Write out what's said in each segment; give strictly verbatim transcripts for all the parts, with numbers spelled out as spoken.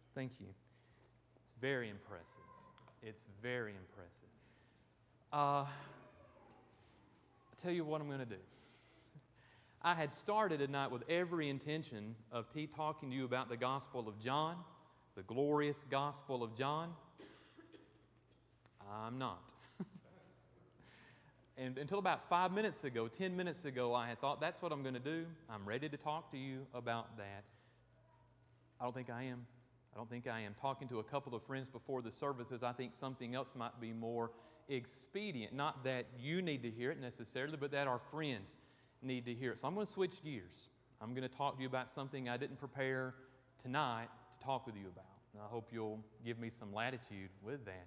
Thank you. It's very impressive. It's very impressive. Uh, I'll tell you what I'm going to do. I had started tonight with every intention of te- talking to you about the Gospel of John, the glorious Gospel of John. I'm not. And until about five minutes ago, ten minutes ago, I had thought, that's what I'm going to do. I'm ready to talk to you about that. I don't think I am. I don't think I am. Talking to a couple of friends before the services, I think something else might be more expedient. Not that you need to hear it necessarily, but that our friends need to hear it. So I'm going to switch gears. I'm going to talk to you about something I didn't prepare tonight to talk with you about. And I hope you'll give me some latitude with that.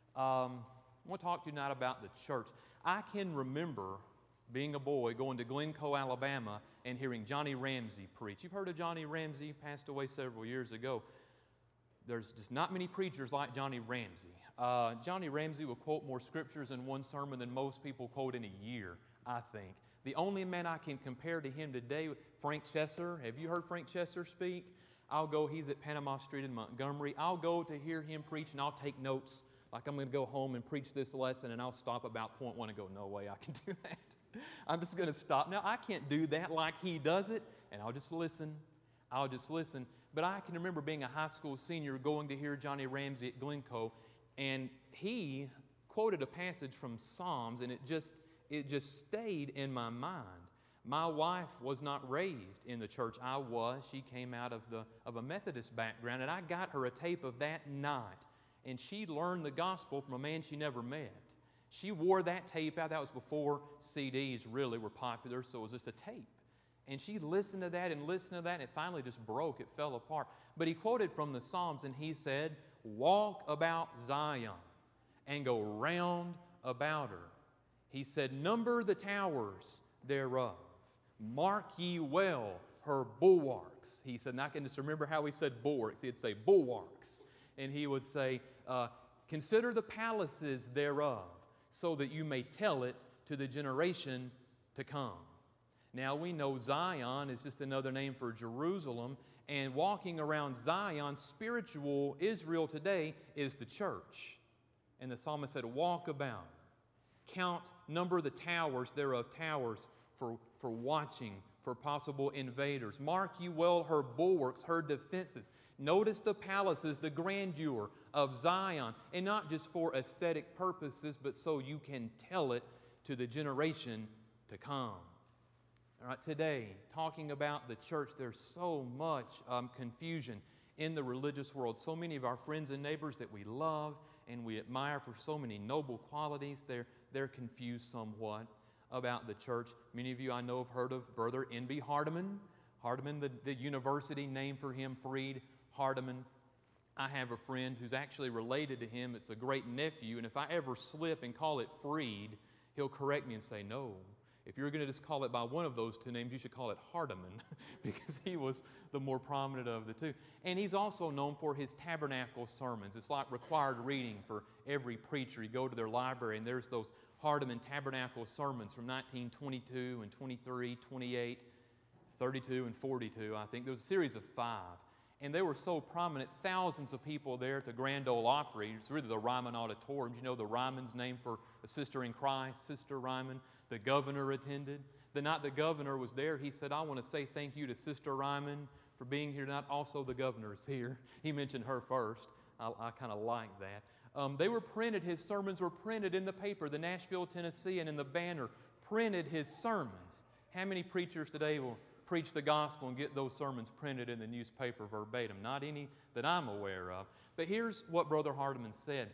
Um, I want to talk to you tonight about the church. I can remember being a boy going to Glencoe, Alabama, and hearing Johnny Ramsey preach. You've heard of Johnny Ramsey? He passed away several years ago. There's just not many preachers like Johnny Ramsey. Uh, Johnny Ramsey will quote more scriptures in one sermon than most people quote in a year, I think. The only man I can compare to him today, Frank Chesser. Have you heard Frank Chesser speak? I'll go, he's at Panama Street in Montgomery. I'll go to hear him preach and I'll take notes. Like I'm going to go home and preach this lesson and I'll stop about point one and go, no way I can do that. I'm just going to stop. Now, I can't do that like he does it, and I'll just listen. I'll just listen. But I can remember being a high school senior going to hear Johnny Ramsey at Glencoe, and he quoted a passage from Psalms, and it just, it just stayed in my mind. My wife was not raised in the church. I was. She came out of, the, of a Methodist background, and I got her a tape of that night. And she learned the gospel from a man she never met. She wore that tape out. That was before C Ds really were popular, so it was just a tape. And she listened to that and listened to that, and it finally just broke. It fell apart. But he quoted from the Psalms, and he said, walk about Zion and go round about her. He said, number the towers thereof. Mark ye well her bulwarks. He said, and I can just remember how he said bulwarks. He'd say bulwarks. And he would say, uh, consider the palaces thereof, so that you may tell it to the generation to come. Now we know Zion is just another name for Jerusalem, and walking around Zion, spiritual Israel today is the church. And the psalmist said, walk about, count, number the towers thereof, towers for, for watching, for possible invaders. Mark ye well her bulwarks, her defenses. Notice the palaces, the grandeur of Zion, and not just for aesthetic purposes, but so you can tell it to the generation to come. All right, today, talking about the church, there's so much um, confusion in the religious world. So many of our friends and neighbors that we love and we admire for so many noble qualities, they're, they're confused somewhat about the church. Many of you I know have heard of Brother N B Hardeman. Hardeman, the, the university named for him, Freed Hardeman. I have a friend who's actually related to him. It's a great nephew, and if I ever slip and call it Freed, he'll correct me and say, no, if you're going to just call it by one of those two names, you should call it Hardeman, because he was the more prominent of the two. And he's also known for his tabernacle sermons. It's like required reading for every preacher. You go to their library, and there's those Hardeman tabernacle sermons from nineteen twenty-two and twenty-three, twenty-eight, thirty-two, and forty-two, I think. There was a series of five. And they were so prominent, thousands of people there at the Grand Ole Opry. It's really the Ryman Auditorium. You know the Ryman's named for a sister in Christ, Sister Ryman. The governor attended. The night the governor was there, he said, I want to say thank you to Sister Ryman for being here tonight. Also, the governor is here. He mentioned her first. I, I kind of like that. Um, they were printed, his sermons were printed in the paper, the Nashville Tennessean, and the Banner printed his sermons. How many preachers today will preach the gospel and get those sermons printed in the newspaper verbatim? Not any that I'm aware of. But here's what Brother Hardeman said.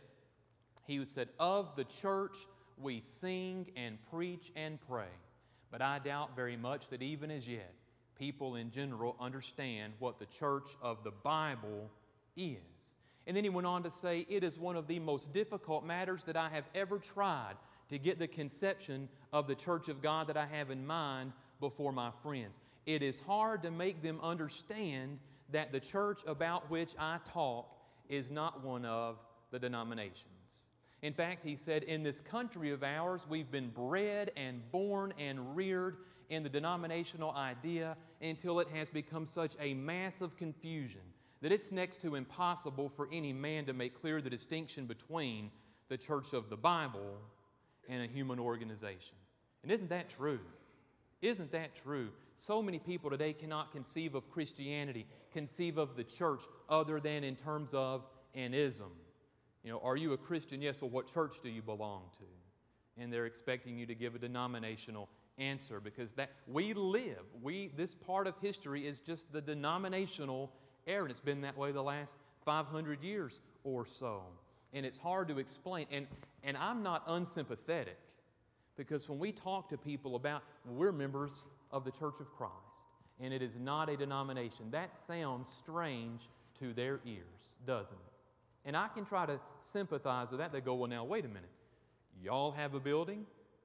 He said, of the church we sing and preach and pray, but I doubt very much that even as yet people in general understand what the church of the Bible is. And then he went on to say, it is one of the most difficult matters that I have ever tried to get the conception of the church of God that I have in mind before my friends. It is hard to make them understand that the church about which I talk is not one of the denominations. In fact, he said, in this country of ours, we've been bred and born and reared in the denominational idea until it has become such a mass of confusion that it's next to impossible for any man to make clear the distinction between the church of the Bible and a human organization. And isn't that true? Isn't that true? So many people today cannot conceive of Christianity, conceive of the church other than in terms of an ism. You know, are you a Christian? Yes. Well, what church do you belong to? And they're expecting you to give a denominational answer because that we live, we this part of history is just the denominational era. And it's been that way the last five hundred years or so. And it's hard to explain. And, and I'm not unsympathetic because when we talk to people about, we're members of the Church of Christ and it is not a denomination, that sounds strange to their ears, doesn't it? And I can try to sympathize with that. They go, well, now, wait a minute. Y'all have a building.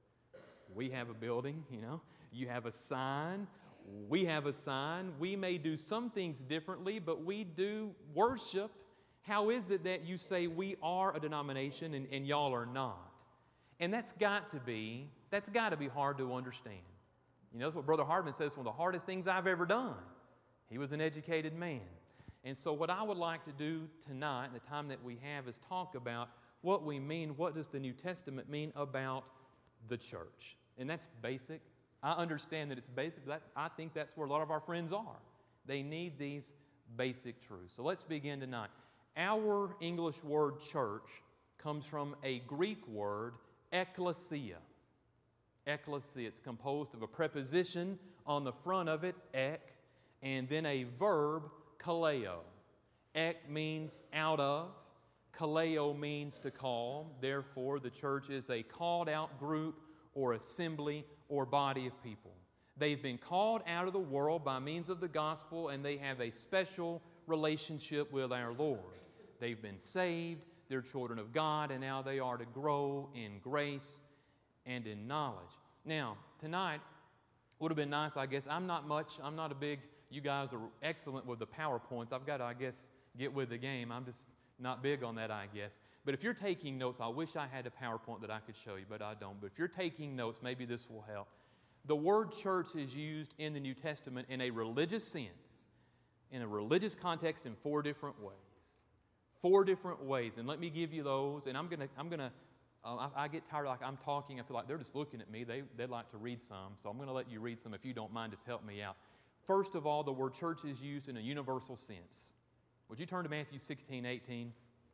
We have a building, you know. You have a sign. We have a sign. We may do some things differently, but we do worship. How is it that you say we are a denomination and, and y'all are not? And that's got to be, that's got to be hard to understand. You know, that's what Brother Hardman says, one of the hardest things I've ever done. He was an educated man. And so what I would like to do tonight, the time that we have, is talk about what we mean, what does the New Testament mean about the church? And that's basic. I understand that it's basic, but I think that's where a lot of our friends are. They need these basic truths. So let's begin tonight. Our English word church comes from a Greek word, ekklesia. Ekklesia. It's composed of a preposition on the front of it, ek, and then a verb, kaleo. Ek means out of. Kaleo means to call. Therefore, the church is a called out group or assembly or body of people. They've been called out of the world by means of the gospel, and they have a special relationship with our Lord. They've been saved, they're children of God, and now they are to grow in grace and in knowledge. Now, tonight would have been nice, I guess. I'm not much, I'm not a big, you guys are excellent with the PowerPoints. I've got to, I guess, get with the game. I'm just not big on that, I guess. But if you're taking notes, I wish I had a PowerPoint that I could show you, but I don't. But if you're taking notes, maybe this will help. The word church is used in the New Testament in a religious sense, in a religious context in four different ways. Four different ways. And let me give you those. And I'm going to, I'm going to, uh, I, I get tired, like I'm talking, I feel like they're just looking at me. They, they'd like to read some. So I'm going to let you read some. If you don't mind, just help me out. First of all, the word church is used in a universal sense. Would you turn to Matthew sixteen, eighteen?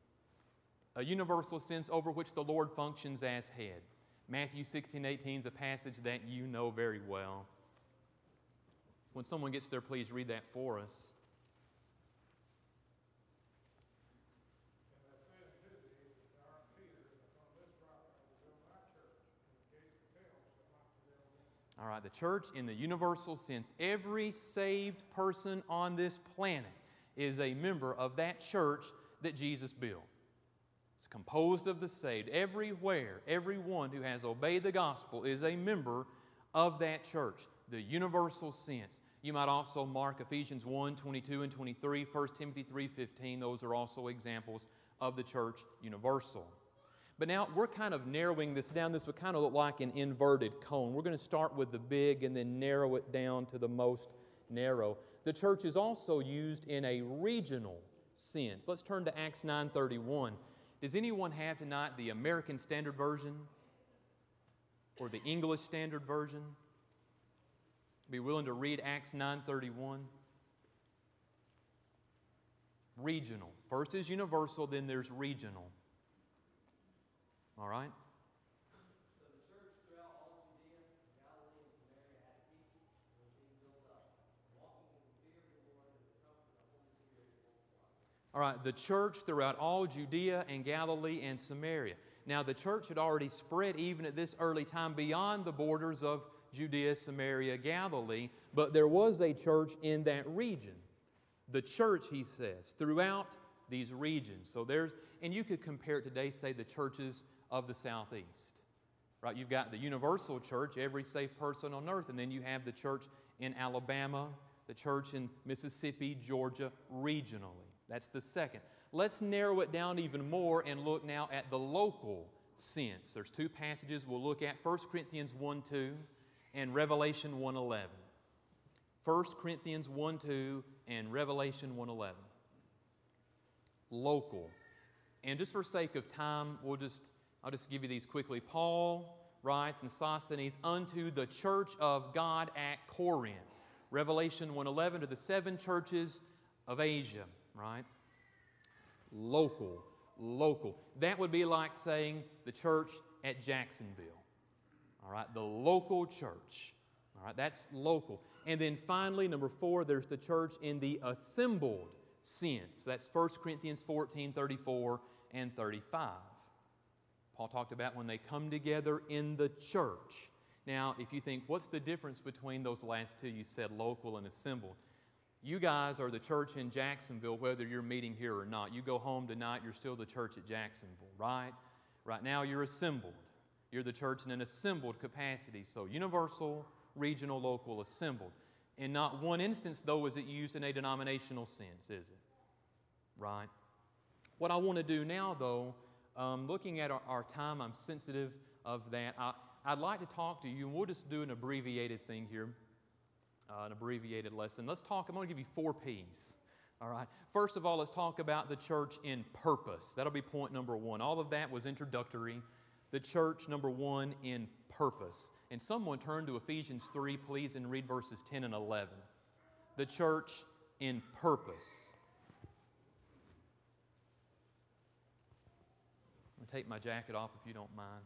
A universal sense over which the Lord functions as head. Matthew sixteen, eighteen is a passage that you know very well. When someone gets there, please read that for us. All right, the church in the universal sense, every saved person on this planet is a member of that church that Jesus built. It's composed of the saved. Everywhere, everyone who has obeyed the gospel is a member of that church, the universal sense. You might also mark Ephesians one, twenty-two and twenty-three, First Timothy three, fifteen. Those are also examples of the church universal. But now we're kind of narrowing this down. This would kind of look like an inverted cone. We're going to start with the big and then narrow it down to the most narrow. The church is also used in a regional sense. Let's turn to Acts nine thirty-one. Does anyone have tonight the American Standard Version or the English Standard Version? Be willing to read Acts nine thirty-one? Regional. First is universal, then there's regional. All right? So the church throughout all Judea, Galilee, and Samaria had peace and was being built up, walking in the fear of the Lord and the comfort of the Holy Spirit multiplied. All right, the church throughout all Judea and Galilee and Samaria. Now, the church had already spread even at this early time beyond the borders of Judea, Samaria, Galilee, but there was a church in that region. The church, he says, throughout these regions. So there's, and you could compare it today, say, the churches of the Southeast. Right? You've got the universal church, every saved person on earth, and then you have the church in Alabama, the church in Mississippi, Georgia, regionally. That's the second. Let's narrow it down even more and look now at the local sense. There's two passages we'll look at, First Corinthians one two and Revelation one eleven. First Corinthians one two and Revelation one eleven. local. And just for sake of time, we'll just, I'll just give you these quickly. Paul writes in Sosthenes, unto the church of God at Corinth. Revelation one eleven, to the seven churches of Asia, right? Local, local. That would be like saying the church at Jacksonville, all right? The local church, all right? That's local. And then finally, number four, there's the church in the assembled sense. That's First Corinthians fourteen, thirty-four and thirty-five. Paul talked about when they come together in the church. Now, if you think, what's the difference between those last two? You said local and assembled. You guys are the church in Jacksonville, whether you're meeting here or not. You go home tonight, you're still the church at Jacksonville, right? Right now, you're assembled. You're the church in an assembled capacity. So universal, regional, local, assembled. In not one instance, though, is it used in a denominational sense, is it? Right? What I want to do now, though, um, looking at our, our time, I'm sensitive of that. I, I'd like to talk to you, and we'll just do an abbreviated thing here, uh, an abbreviated lesson. Let's talk, I'm going to give you four P's. All right. First of all, let's talk about the church in purpose. That'll be point number one. All of that was introductory. The church, number one, in purpose. And someone turn to Ephesians three, please, and read verses ten and eleven. The church in purpose. I'm going to take my jacket off if you don't mind.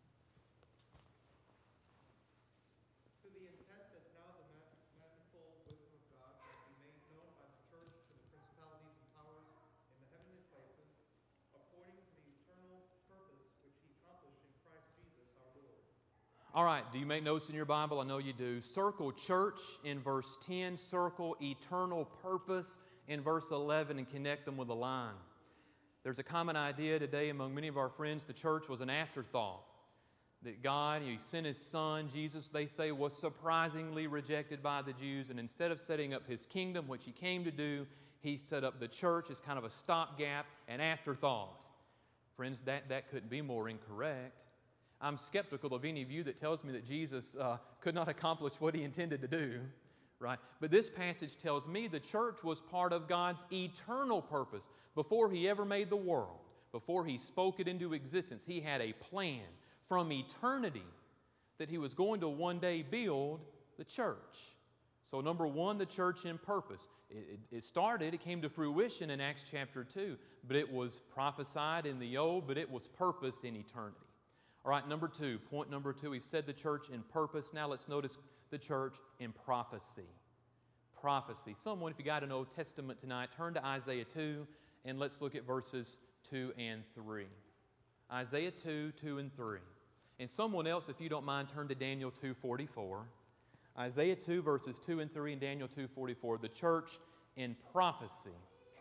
To the intent that now the manifold wisdom of God might be made known by the church to the principalities and powers in the heavenly places, according to the eternal purpose which He accomplished in Christ Jesus our Lord. All right, do you make notes in your Bible? I know you do. Circle church in verse ten, circle eternal purpose in verse eleven, and connect them with a line. There's a common idea today among many of our friends the church was an afterthought. That God, He sent His Son, Jesus, they say, was surprisingly rejected by the Jews, and instead of setting up His kingdom, which He came to do, He set up the church as kind of a stopgap, an afterthought. Friends, that, that couldn't be more incorrect. I'm skeptical of any of you that tells me that Jesus uh, could not accomplish what He intended to do, right? But this passage tells me the church was part of God's eternal purpose. Before He ever made the world, before He spoke it into existence, He had a plan from eternity that He was going to one day build the church. So number one, the church in purpose. It, it, it started, it came to fruition in Acts chapter two, but it was prophesied in the old, but it was purposed in eternity. All right, number two, point number two, we've said the church in purpose. Now let's notice the church in prophecy. Prophecy. Someone, if you got an Old Testament tonight, turn to Isaiah two, and let's look at verses two and three. Isaiah two, two and three. And someone else, if you don't mind, turn to Daniel two forty-four. Isaiah two, verses two and three, and Daniel two forty-four. The church in prophecy.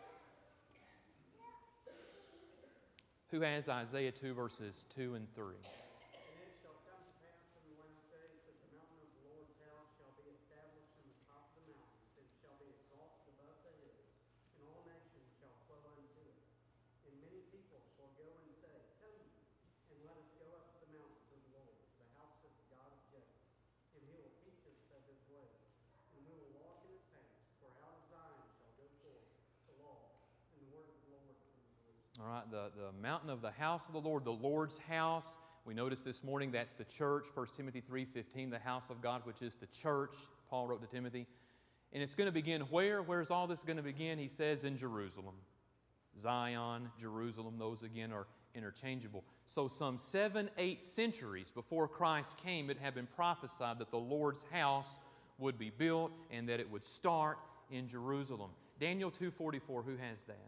Who has Isaiah two, verses two and three? And it shall come to pass in the last days that the mountain of the Lord's house shall be established in the top of the mountains, and shall be exalted above the hills, and all nations shall flow unto it. And many people shall go and say, Come ye, and let us go up to the mountains of the Lord, to the house of the God of Jacob. And He will teach us of His ways, and we will walk in His paths. For out of Zion shall go forth the law and the word of the Lord from Jerusalem. All right, the, the mountain of the house of the Lord, the Lord's house. We noticed this morning that's the church, First Timothy three fifteen, the house of God, which is the church, Paul wrote to Timothy. And it's going to begin where? Where's all this going to begin? He says in Jerusalem. Zion, Jerusalem, those again are interchangeable. So some seven, eight centuries before Christ came, it had been prophesied that the Lord's house would be built and that it would start in Jerusalem. Daniel two forty-four, who has that?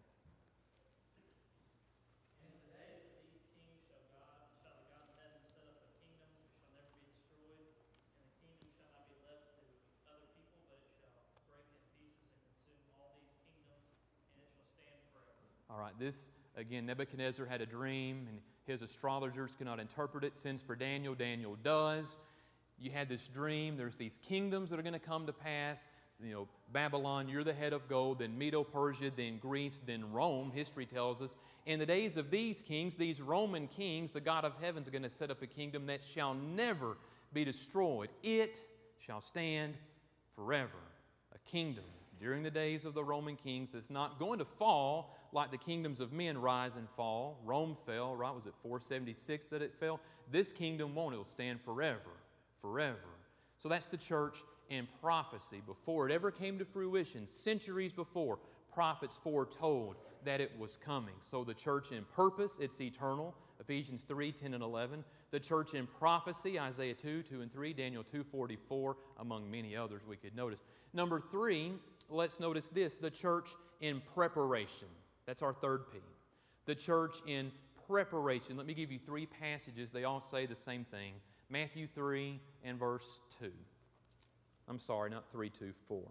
And in the days of these kings shall God, shall the God of heaven set up a kingdom which shall never be destroyed, and the kingdom shall not be left to other people, but it shall break in pieces and consume all these kingdoms, and it shall stand forever. All right, this, again, Nebuchadnezzar had a dream, and his astrologers cannot interpret it. Sends for Daniel. Daniel does. You had this dream. There's these kingdoms that are going to come to pass. You know, Babylon, you're the head of gold, then Medo-Persia, then Greece, then Rome, history tells us. In the days of these kings, these Roman kings, the God of heaven is going to set up a kingdom that shall never be destroyed. It shall stand forever. A kingdom during the days of the Roman kings. It's not going to fall like the kingdoms of men rise and fall. Rome fell, right? Was it four seventy-six that it fell? This kingdom won't. It'll stand forever, forever. So that's the church in prophecy. Before it ever came to fruition, centuries before, prophets foretold that it was coming. So the church in purpose, it's eternal. Ephesians three, ten, and eleven. The church in prophecy, Isaiah two, two and three, Daniel two, forty-four, among many others we could notice. Number three, let's notice this, the church in preparation. That's our third P. The church in preparation. Let me give you three passages. They all say the same thing. Matthew three and verse two. I'm sorry, not three, two, four.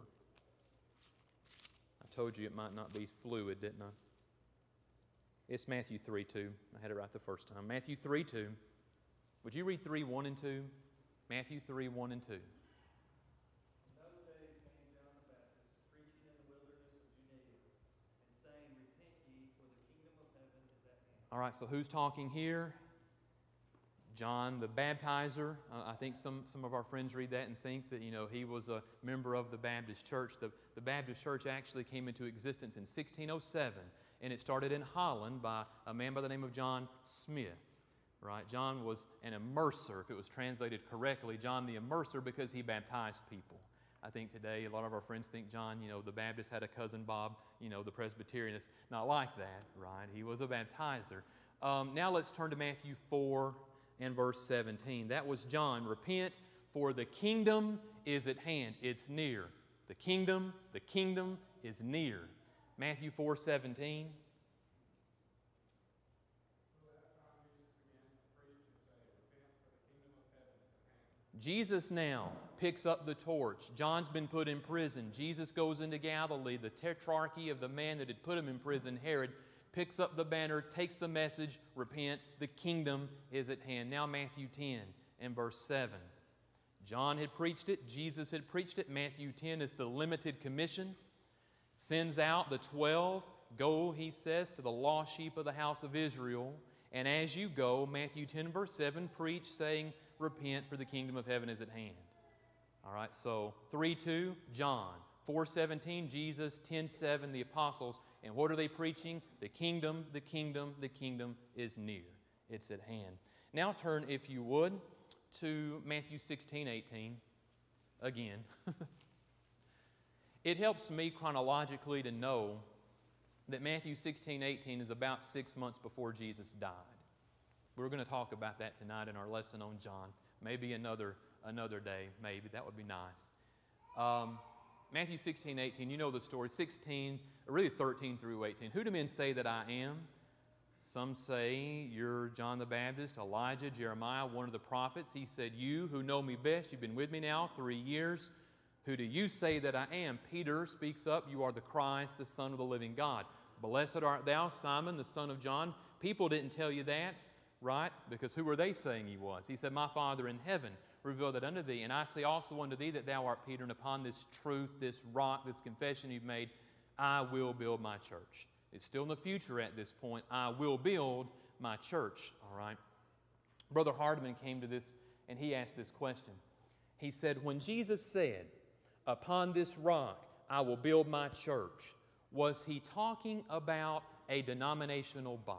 I told you it might not be fluid, didn't I? It's Matthew three, two. I had it right the first time. Matthew three, two. Would you read three, one, and two? Matthew three, one, and two. In those days came John the Baptist, preaching in the wilderness of Judea, and saying, Repent ye, for the kingdom of heaven is at hand. All right, so who's talking here? John the Baptizer. Uh, I think some, some of our friends read that and think that, you know, he was a member of the Baptist church. The, the Baptist church actually came into existence in sixteen oh seven, and it started in Holland by a man by the name of John Smith. Right? John was an immerser, if it was translated correctly, John the immerser, because he baptized people. I think today a lot of our friends think John, you know, the Baptist had a cousin Bob, you know, the Presbyterian. It's not like that, right? He was a baptizer. Um, now let's turn to Matthew four and verse seventeen. That was John. Repent, for the kingdom is at hand. It's near. The kingdom, the kingdom is near. Matthew four, seventeen. Jesus now picks up the torch. John's been put in prison. Jesus goes into Galilee. The tetrarchy of the man that had put him in prison, Herod, picks up the banner, takes the message, repent, the kingdom is at hand. Now Matthew ten and verse seven. John had preached it. Jesus had preached it. Matthew ten is the limited commission. Sends out the twelve. Go, he says, to the lost sheep of the house of Israel. And as you go, Matthew ten verse seven, preach saying, repent, for the kingdom of heaven is at hand. All right, so three two, John. four seventeen, Jesus. ten seven, the apostles. And what are they preaching? The kingdom, the kingdom, the kingdom is near. It's at hand. Now turn, if you would, to Matthew sixteen eighteen. Again. It helps me chronologically to know that Matthew sixteen eighteen is about six months before Jesus died. We're going to talk about that tonight in our lesson on John. Maybe another, another day, maybe. That would be nice. Um, Matthew sixteen eighteen, you know the story. sixteen, really thirteen through eighteen. Who do men say that I am? Some say you're John the Baptist, Elijah, Jeremiah, one of the prophets. He said, you who know me best, you've been with me now three years. Who do you say that I am? Peter speaks up, you are the Christ, the Son of the living God. Blessed art thou, Simon, the son of John. People didn't tell you that, right? Because who were they saying he was? He said, my Father in heaven revealed it unto thee. And I say also unto thee that thou art Peter, and upon this truth, this rock, this confession you've made, I will build my church. It's still in the future at this point. I will build my church, all right? Brother Hardman came to this, and he asked this question. He said, when Jesus said, upon this rock I will build my church, was he talking about a denominational body?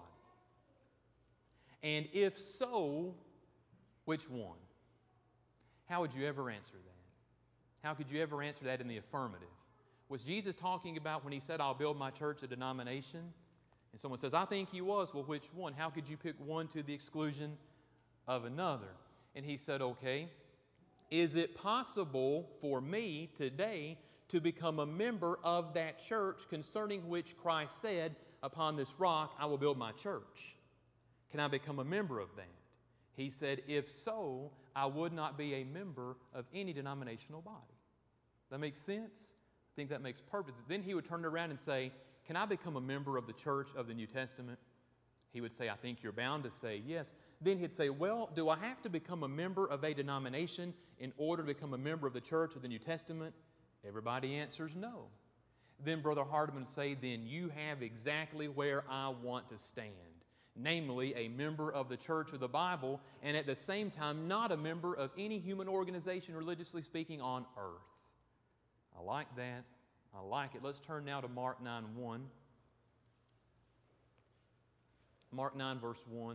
And if so, which one? How would you ever answer that? How could you ever answer that in the affirmative? Was Jesus talking about when he said, I'll build my church, a denomination? And someone says, I think he was. Well, which one? How could you pick one to the exclusion of another? And he said, okay, is it possible for me today to become a member of that church concerning which Christ said, upon this rock I will build my church? Can I become a member of that? He said, if so, I would not be a member of any denominational body. That makes sense? I think that makes perfect sense. Then he would turn around and say, can I become a member of the church of the New Testament? He would say, I think you're bound to say yes. Then he'd say, well, do I have to become a member of a denomination in order to become a member of the church of the New Testament? Everybody answers no. Then Brother Hardman would say, then you have exactly where I want to stand. Namely, a member of the Church of the Bible, and at the same time, not a member of any human organization, religiously speaking, on earth. I like that. I like it. Let's turn now to Mark nine one. Mark nine, verse one.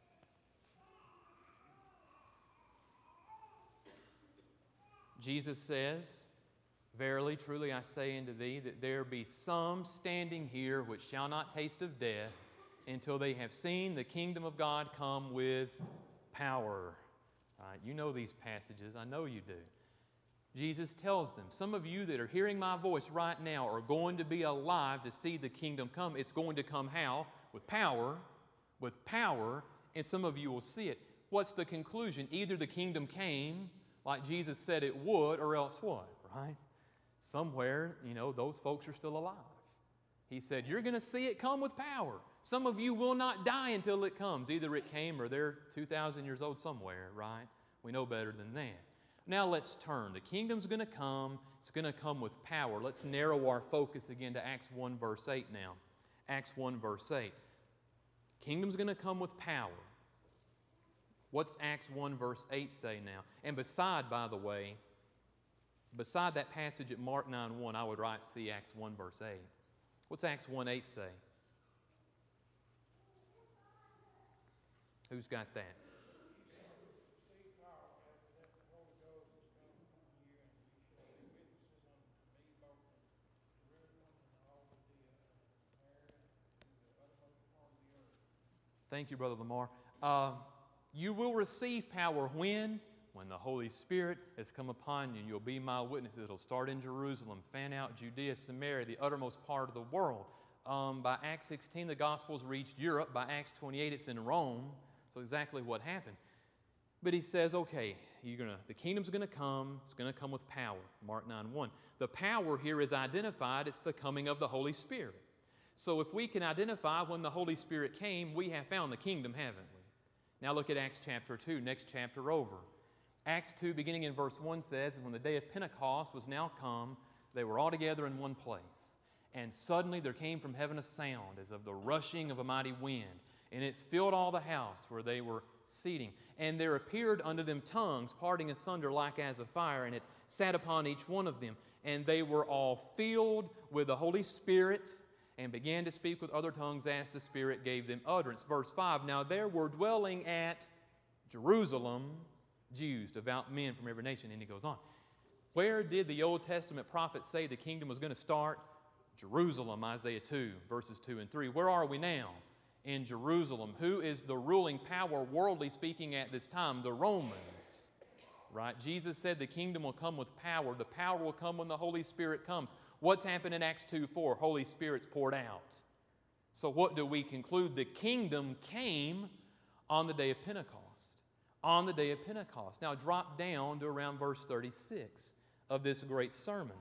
Jesus says, "Verily, truly, I say unto thee, that there be some standing here which shall not taste of death until they have seen the kingdom of God come with power." All right, you know these passages. I know you do. Jesus tells them, some of you that are hearing my voice right now are going to be alive to see the kingdom come. It's going to come how? With power. With power. And some of you will see it. What's the conclusion? Either the kingdom came like Jesus said it would, or else what, right? Somewhere, you know, those folks are still alive. He said, you're going to see it come with power. Some of you will not die until it comes. Either it came or they're two thousand years old somewhere, right? We know better than that. Now let's turn. The kingdom's going to come. It's going to come with power. Let's narrow our focus again to Acts one, verse eight now. Acts one, verse eight. Kingdom's going to come with power. What's Acts one, verse eight say now? And beside, by the way, beside that passage at Mark nine one, I would write, see Acts one, verse eight. What's Acts one eight say? Who's got that? Thank you, Brother Lamar. Uh, you will receive power when? When the Holy Spirit has come upon you. You'll be my witnesses. It'll start in Jerusalem, fan out Judea, Samaria, the uttermost part of the world. Um, by Acts sixteen, the gospel's reached Europe. By Acts twenty-eight, it's in Rome. So exactly what happened. But he says, okay, you're gonna, the kingdom's going to come. It's going to come with power. Mark nine one. The power here is identified. It's the coming of the Holy Spirit. So if we can identify when the Holy Spirit came, we have found the kingdom, haven't we? Now look at Acts chapter two, next chapter over. Acts two, beginning in verse one, says, when the day of Pentecost was now come, they were all together in one place. And suddenly there came from heaven a sound as of the rushing of a mighty wind, and it filled all the house where they were seating. And there appeared unto them tongues, parting asunder like as of fire, and it sat upon each one of them. And they were all filled with the Holy Spirit, and began to speak with other tongues as the Spirit gave them utterance. Verse five, now there were dwelling at Jerusalem Jews, devout men from every nation. And he goes on. Where did the Old Testament prophet say the kingdom was going to start? Jerusalem, Isaiah two, verses two and three. Where are we now? In Jerusalem. Who is the ruling power, worldly speaking, at this time? The Romans. Right? Jesus said the kingdom will come with power. The power will come when the Holy Spirit comes. What's happened in Acts two four? Holy Spirit's poured out. So what do we conclude? The kingdom came on the day of Pentecost. On the day of Pentecost. Now drop down to around verse thirty-six of this great sermon.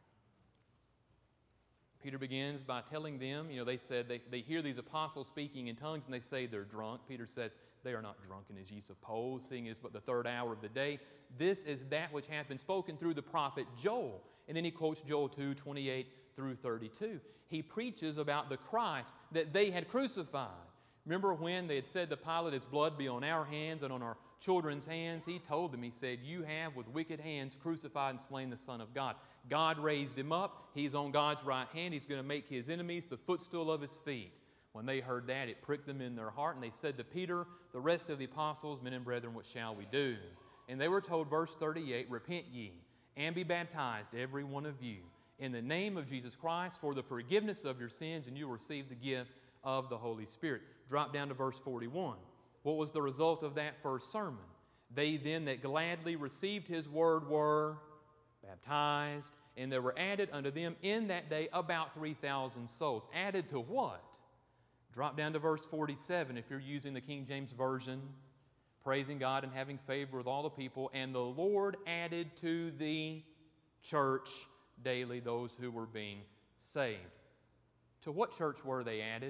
Peter begins by telling them, you know, they said they, they hear these apostles speaking in tongues and they say they're drunk. Peter says, they are not drunken as ye suppose, seeing it is but the third hour of the day. This is that which hath been spoken through the prophet Joel. And then he quotes Joel two, twenty-eight through thirty-two. He preaches about the Christ that they had crucified. Remember when they had said to Pilate, his blood be on our hands and on our children's hands? He told them, he said, you have with wicked hands crucified and slain the Son of God. God raised him up. He's on God's right hand. He's going to make his enemies the footstool of his feet. When they heard that, it pricked them in their heart, and they said to Peter, the rest of the apostles, men and brethren, what shall we do? And they were told, verse thirty-eight, repent ye, and be baptized, every one of you, in the name of Jesus Christ, for the forgiveness of your sins, and you will receive the gift of the Holy Spirit. Drop down to verse forty-one. What was the result of that first sermon? They then that gladly received his word were baptized, and there were added unto them in that day about three thousand souls. Added to what? Drop down to verse forty-seven if you're using the King James Version. Praising God and having favor with all the people. And the Lord added to the church daily those who were being saved. To what church were they added?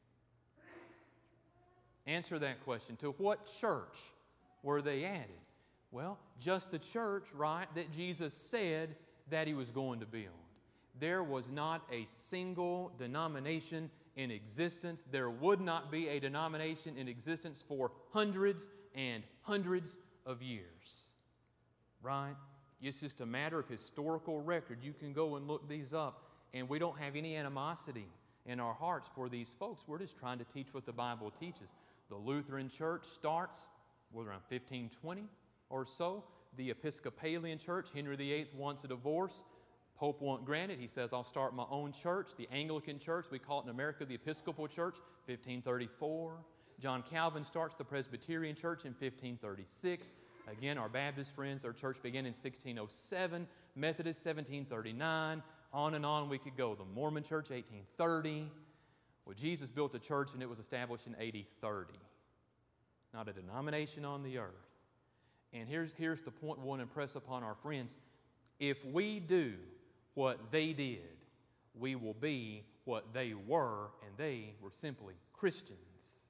Answer that question. To what church were they added? Well, just the church, right, that Jesus said that he was going to build. There was not a single denomination in existence. There would not be a denomination in existence for hundreds and hundreds of years. Right? It's just a matter of historical record. You can go and look these up. And we don't have any animosity in our hearts for these folks. We're just trying to teach what the Bible teaches. The Lutheran Church starts, well, around fifteen twenty or so. The Episcopalian Church, Henry the Eighth wants a divorce. Pope won't grant it. He says, I'll start my own church. The Anglican Church, we call it in America the Episcopal Church, fifteen thirty-four. John Calvin starts the Presbyterian Church in fifteen thirty-six. Again, our Baptist friends, our church began in sixteen oh seven. Methodist, seventeen thirty-nine. On and on we could go. The Mormon Church, eighteen thirty. Well, Jesus built a church and it was established in eighty thirty. Not a denomination on the earth. And here's, here's the point we want to impress upon our friends. If we do what they did, we will be what they were, and they were simply Christians.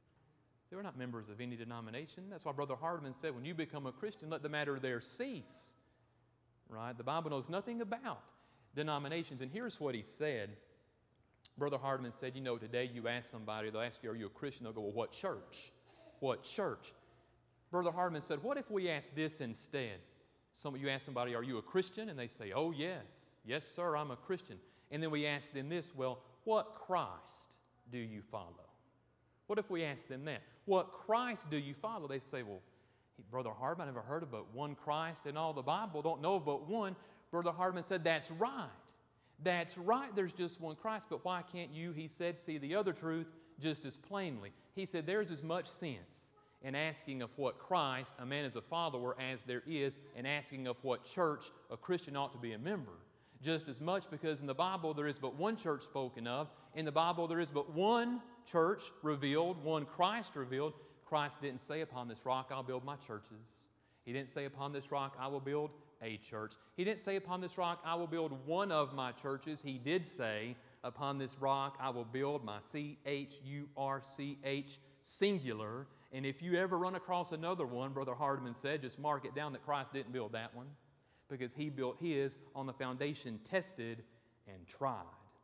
They were not members of any denomination. That's why Brother Hardman said, when you become a Christian, let the matter there cease. Right? The Bible knows nothing about denominations. And here's what he said. Brother Hardman said, you know, today you ask somebody, they'll ask you, are you a Christian? They'll go, well, what church? What church? Brother Hardman said, what if we ask this instead? Some of you ask somebody, are you a Christian? And they say, oh, yes. Yes, sir, I'm a Christian. And then we ask them this, well, what Christ do you follow? What if we ask them that? What Christ do you follow? They say, well, Brother Hardman, I never heard of but one Christ in all the Bible. Don't know of but one. Brother Hardman said, that's right. That's right, there's just one Christ. But why can't you, he said, see the other truth just as plainly? He said, there's as much sense in asking of what Christ, a man is a follower, as there is in asking of what church a Christian ought to be a member. Just as much, because in the Bible there is but one church spoken of. In the Bible there is but one church revealed, one Christ revealed. Christ didn't say, upon this rock I'll build my churches. He didn't say, upon this rock I will build a church. He didn't say, upon this rock I will build one of my churches. He did say, upon this rock I will build my C H U R C H singular. And if you ever run across another one, Brother Hardman said, just mark it down that Christ didn't build that one, because he built his on the foundation tested and tried.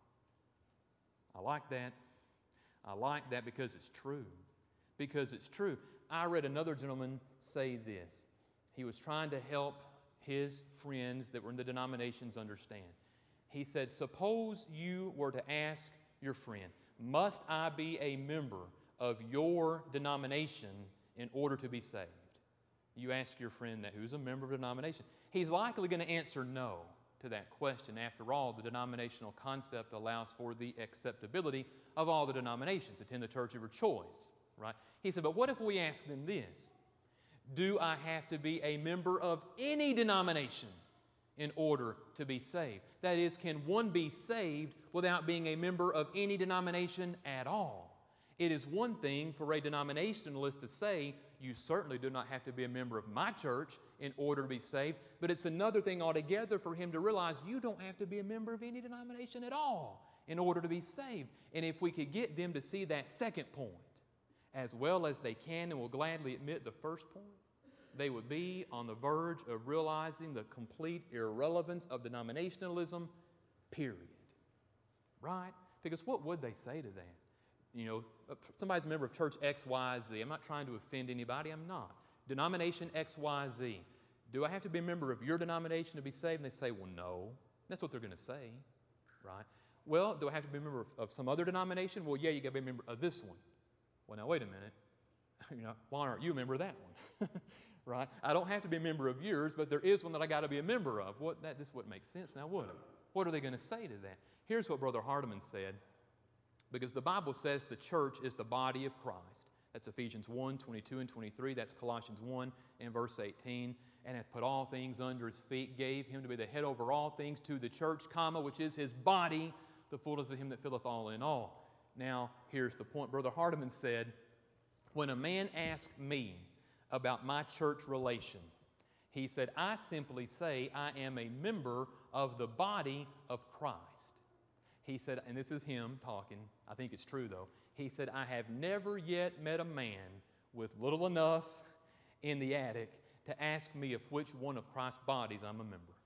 I like that. I like that because it's true. Because it's true. I read another gentleman say this. He was trying to help his friends that were in the denominations understand. He said, suppose you were to ask your friend, must I be a member of your denomination in order to be saved? You ask your friend that, who's a member of a denomination. He's likely going to answer no to that question. After all, the denominational concept allows for the acceptability of all the denominations. Attend the church of your choice, right? He said, but what if we ask them this? Do I have to be a member of any denomination in order to be saved? That is, can one be saved without being a member of any denomination at all? It is one thing for a denominationalist to say, you certainly do not have to be a member of my church in order to be saved, but it's another thing altogether for him to realize you don't have to be a member of any denomination at all in order to be saved. And if we could get them to see that second point as well as they can and will gladly admit the first point, they would be on the verge of realizing the complete irrelevance of denominationalism, period. Right? Because what would they say to that? You know, somebody's a member of church X Y Z. I'm not trying to offend anybody. I'm not. Denomination X Y Z. Do I have to be a member of your denomination to be saved? And they say, well, no. That's what they're going to say, right? Well, do I have to be a member of, of some other denomination? Well, yeah, you got to be a member of this one. Well, now, wait a minute. You know, why aren't you a member of that one? Right? I don't have to be a member of yours, but there is one that I got to be a member of. What, that, this wouldn't make sense now, would it? What are they going to say to that? Here's what Brother Hardman said. Because the Bible says the church is the body of Christ. That's Ephesians one, twenty-two and twenty-three. That's Colossians one and verse eighteen. And hath put all things under his feet, gave him to be the head over all things to the church, comma, which is his body, the fullness of him that filleth all in all. Now, here's the point. Brother Hardman said, when a man asked me about my church relation, he said, I simply say I am a member of the body of Christ. He said, and this is him talking, I think it's true though, he said, I have never yet met a man with little enough in the attic to ask me of which one of Christ's bodies I'm a member.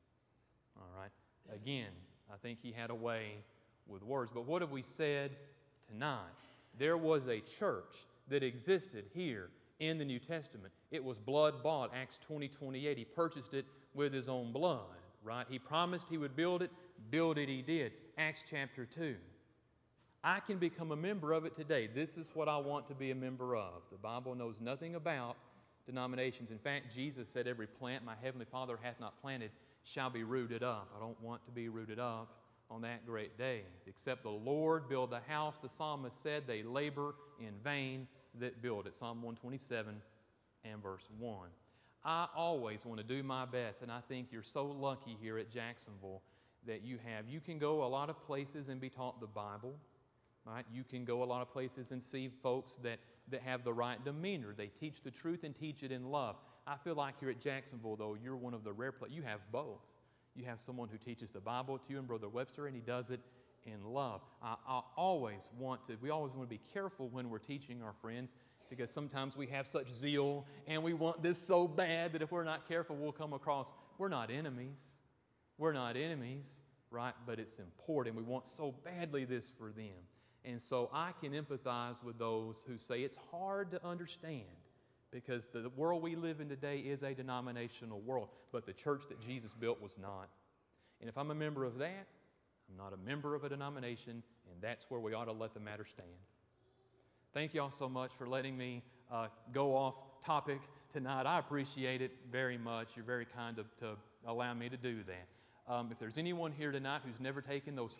All right? Again, I think he had a way with words. But what have we said tonight? There was a church that existed here in the New Testament. It was blood bought, Acts twenty, twenty-eight. He purchased it with his own blood, right? He promised he would build it. Build it he did. Acts chapter two. I can become a member of it today. This is what I want to be a member of. The Bible knows nothing about denominations. In fact, Jesus said, every plant my heavenly Father hath not planted shall be rooted up. I don't want to be rooted up on that great day. Except the Lord build the house, the psalmist said, they labor in vain that build it. Psalm one twenty-seven and verse one. I always want to do my best, and I think you're so lucky here at Jacksonville that you have. You can go a lot of places and be taught the Bible. Right? You can go a lot of places and see folks that, that have the right demeanor. They teach the truth and teach it in love. I feel like here at Jacksonville, though, you're one of the rare places. You have both. You have someone who teaches the Bible to you and Brother Webster, and he does it in love. I, I always want to, we always want to be careful when we're teaching our friends, because sometimes we have such zeal and we want this so bad that if we're not careful, we'll come across, we're not enemies. We're not enemies, right? But it's important. We want so badly this for them. And so I can empathize with those who say it's hard to understand because the world we live in today is a denominational world, but the church that Jesus built was not. And if I'm a member of that, I'm not a member of a denomination, and that's where we ought to let the matter stand. Thank you all so much for letting me uh, go off topic tonight. I appreciate it very much. You're very kind to, to allow me to do that. Um, if there's anyone here tonight who's never taken those